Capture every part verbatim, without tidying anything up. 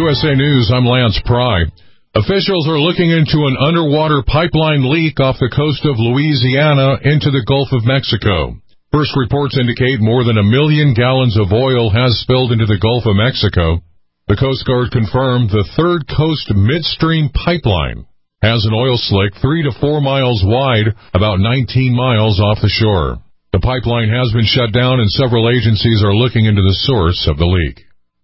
U S A News, I'm Lance Pry. Officials are looking into an underwater pipeline leak off the coast of Louisiana into the Gulf of Mexico. First reports indicate more than a million gallons of oil has spilled into the Gulf of Mexico. The Coast Guard confirmed the Third Coast Midstream Pipeline has an oil slick three to four miles wide, about nineteen miles off the shore. The pipeline has been shut down and several agencies are looking into the source of the leak.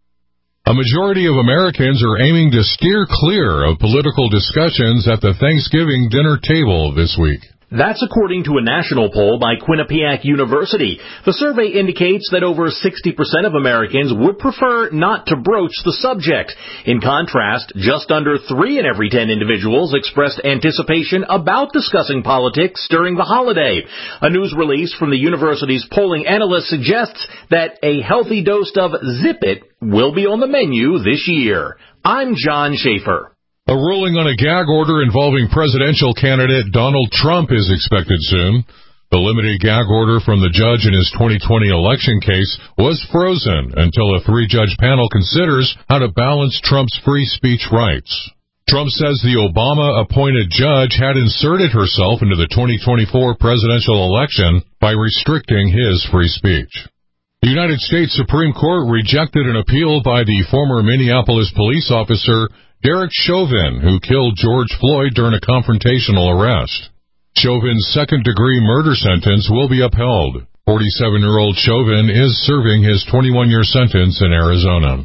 A majority of Americans are aiming to steer clear of political discussions at the Thanksgiving dinner table this week. That's according to a national poll by Quinnipiac University. The survey indicates that over sixty percent of Americans would prefer not to broach the subject. In contrast, just under three in every ten individuals expressed anticipation about discussing politics during the holiday. A news release from the university's polling analyst suggests that a healthy dose of Zip It will be on the menu this year. I'm John Schaefer. A ruling on a gag order involving presidential candidate Donald Trump is expected soon. The limited gag order from the judge in his twenty twenty election case was frozen until a three-judge panel considers how to balance Trump's free speech rights. Trump says the Obama-appointed judge had inserted herself into the twenty twenty-four presidential election by restricting his free speech. The United States Supreme Court rejected an appeal by the former Minneapolis police officer Derek Chauvin, who killed George Floyd during a confrontational arrest. Chauvin's second-degree murder sentence will be upheld. forty-seven-year-old Chauvin is serving his twenty-one-year sentence in Arizona.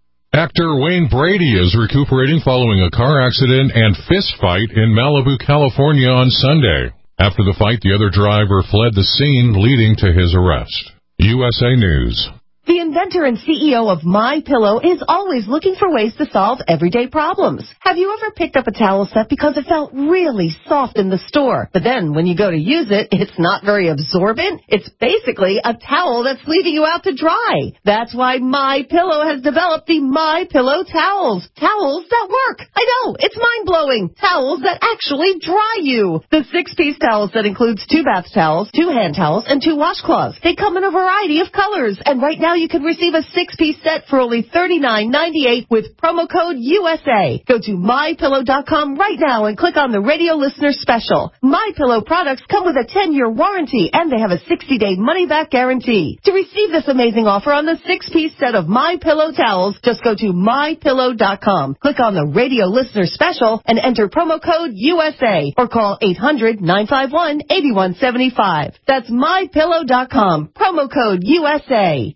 Actor Wayne Brady is recuperating following a car accident and fist fight in Malibu, California on Sunday. After the fight, the other driver fled the scene, leading to his arrest. U S A News. The inventor and C E O of MyPillow is always looking for ways to solve everyday problems. Have you ever picked up a towel set because it felt really soft in the store, but then when you go to use it, it's not very absorbent? It's basically a towel that's leaving you out to dry. That's why MyPillow has developed the MyPillow towels. Towels that work. I know, it's mind-blowing. Towels that actually dry you. The six-piece towel set includes two bath towels, two hand towels, and two washcloths. They come in a variety of colors, and right now you can receive a six-piece set for only thirty-nine ninety-eight with promo code U S A. Go to my pillow dot com right now and click on the radio listener special. MyPillow products come with a ten-year warranty, and they have a sixty-day money-back guarantee. To receive this amazing offer on the six-piece set of MyPillow towels, just go to my pillow dot com. Click on the radio listener special and enter promo code U S A or call eight hundred nine five one eight one seven five. That's my pillow dot com. Promo code U S A.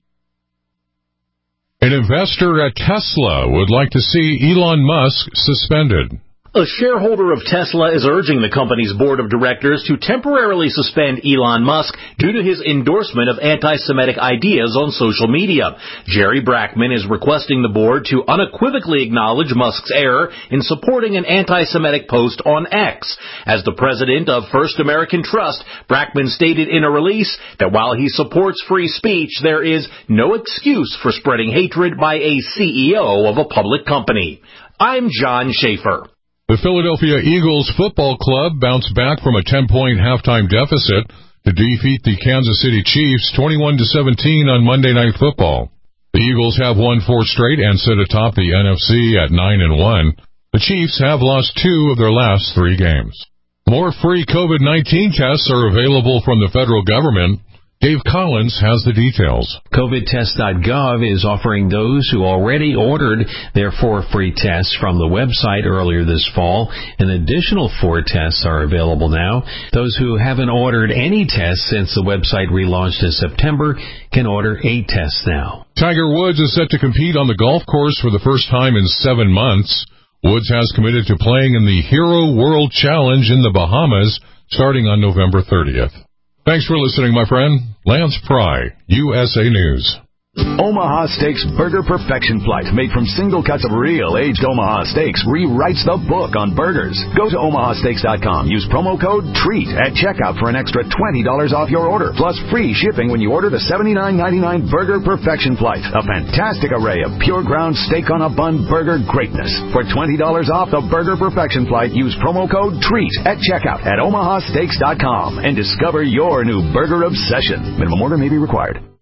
An investor at Tesla would like to see Elon Musk suspended. A shareholder of Tesla is urging the company's board of directors to temporarily suspend Elon Musk due to his endorsement of anti-Semitic ideas on social media. Jerry Brackman is requesting the board to unequivocally acknowledge Musk's error in supporting an anti-Semitic post on X. As the president of First American Trust, Brackman stated in a release that while he supports free speech, there is no excuse for spreading hatred by a C E O of a public company. I'm John Schaefer. The Philadelphia Eagles football club bounced back from a ten-point halftime deficit to defeat the Kansas City Chiefs twenty-one to seventeen on Monday Night Football. The Eagles have won four straight and sit atop the N F C at nine and one. The Chiefs have lost two of their last three games. More free COVID nineteen tests are available from the federal government. Dave Collins has the details. COVID test dot gov is offering those who already ordered their four free tests from the website earlier this fall. An additional four tests are available now. Those who haven't ordered any tests since the website relaunched in September can order eight tests now. Tiger Woods is set to compete on the golf course for the first time in seven months. Woods has committed to playing in the Hero World Challenge in the Bahamas starting on November thirtieth. Thanks for listening, my friend. Lance Pry, U S A News. Omaha Steaks Burger Perfection Flight, made from single cuts of real aged Omaha steaks, rewrites the book on burgers. Go to omaha steaks dot com. Use promo code TREAT at checkout for an extra twenty dollars off your order, plus free shipping when you order the seventy-nine ninety-nine Burger Perfection Flight. A fantastic array of pure ground steak on a bun burger greatness. For twenty dollars off the Burger Perfection Flight, use promo code TREAT at checkout at omaha steaks dot com and discover your new burger obsession. Minimum order may be required.